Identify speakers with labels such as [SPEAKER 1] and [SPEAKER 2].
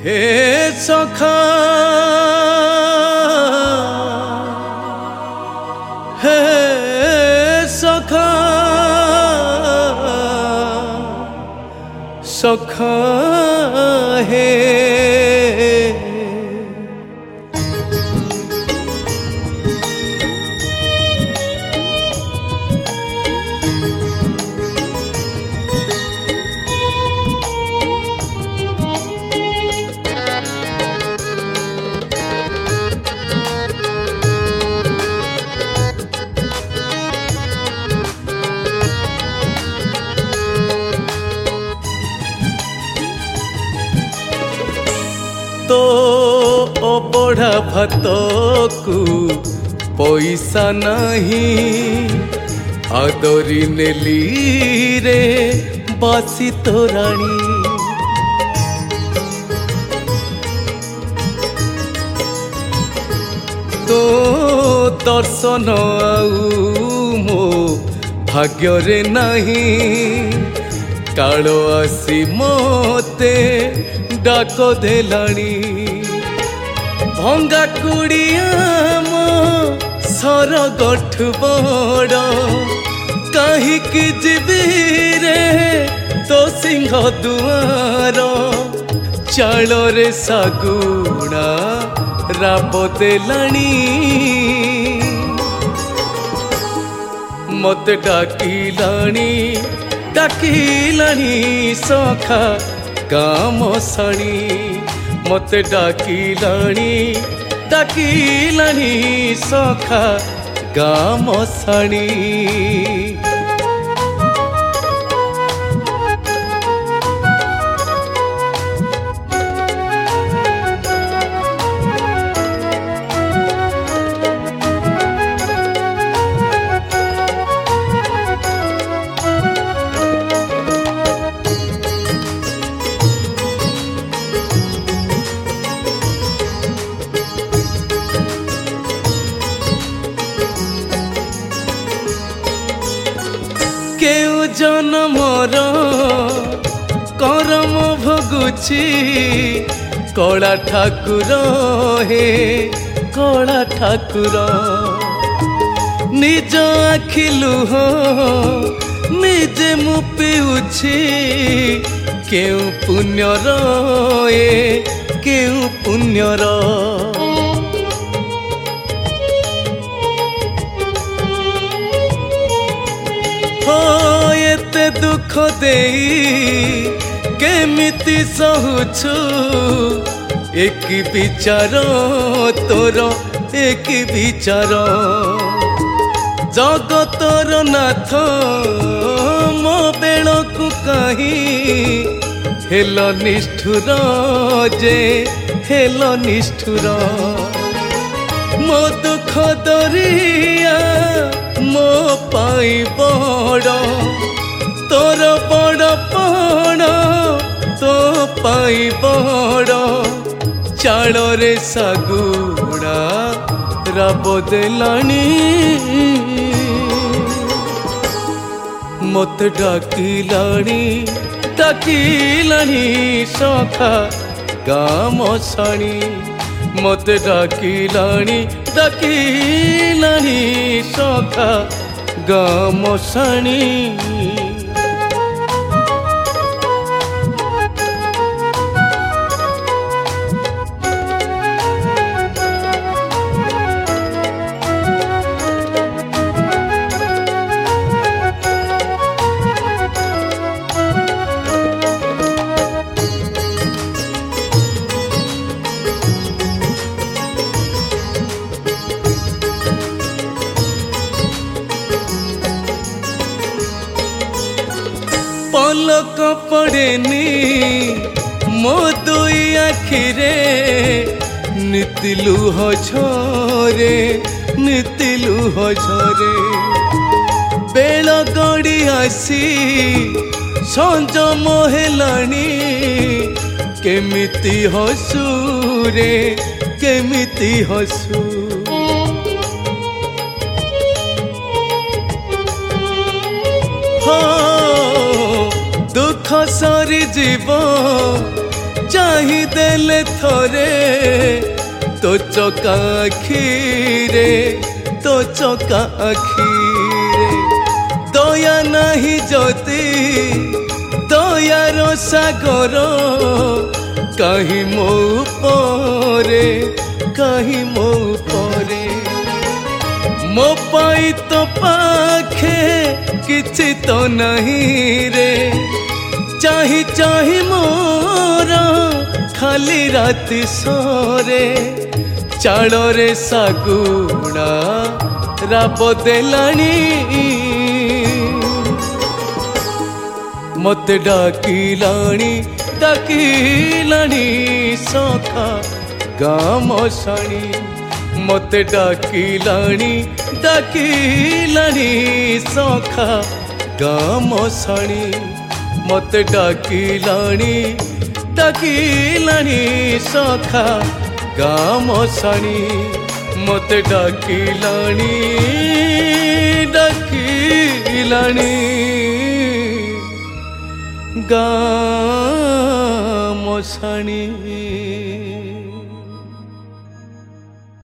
[SPEAKER 1] हे सखा हे सखा सखा हे तो अबढ़ा भात को पैसा नहीं आदरी नेली रे बासी तोराणी तो दर्शन आउ मो भाग्य रे नहीं काल आसी मते डाक देलाणी भंगा कुड़िया मो सर गठ बड़ कहीं जीवी रे तो सिंह दुआर चाल रे सागुणा राब देलाणी मत डाकिलाणी सखा गाम साणी मत डाकिलाणी सखा गाम साणी केउ जन्मर करम भोगुची कला ठाकुर हे कला ठाकुर निज आखिलु हो निजे मु पिउछि केउ पुण्यर ए केउ पुण्यर एते दुख देई केमिति सहुछु एक विचार तोर एक विचार जगतर नाथ मो बेल को कहीं हेल निष्ठुर जे हेल निष्ठुर मो दुख दरिया मो पाई बड़ तोर बड़ पण तो पाई बड़ चाल रे सागुड़ा राब देलाणी मत डाकिलाणी सखा गाम साणी मत डाकिलाणी सखा गाम साणी पलक पड़ेनी मो दुई आखिरे नितिलु झरे बेल गड़ी आसी संज मोहेलाणी केमिति हसू रे केमिति हसू दुख सरी जीव चाही देले थोरे तो चका आखिरे तो चका आखिरे दया नहीं जति दयार सागर कहीं मो परे कहीं मो परे मो पाई तो पाखे किछि तो नहीं रे चाही चाही मोरा खाली राति सोरे चाड़े सागुणा राब देलानी मत डाकिलानी डाकिलानी सखा गाम साणी मत डाकिलानी डाकिलानी सखा गाम साणी मत डाकिलानी डाकिलानी सखा गाम साणी मत डाकिलानी डाकिलानी गाम साणी।